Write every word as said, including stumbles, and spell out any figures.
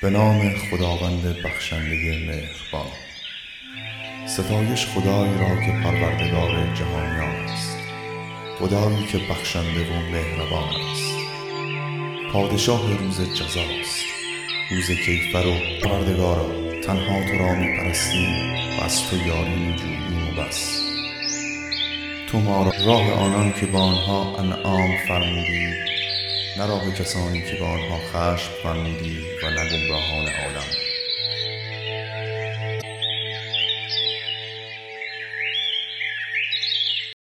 به نام خداوند بخشنده مهربان. ستایش خدایی را که پروردگار جهانیان است، خدایی که بخشنده و مهربان است. پادشاه روز جزاست، روز کیفر و پروردگارا، تنها تو را می پرستیم و از تو یاری می جوییم و بس. تو ما را راه آنان که با آنها انعام فرمودی، نه راه کسانی که با آنها خشم فرمودی، و نه گمراهان عالم.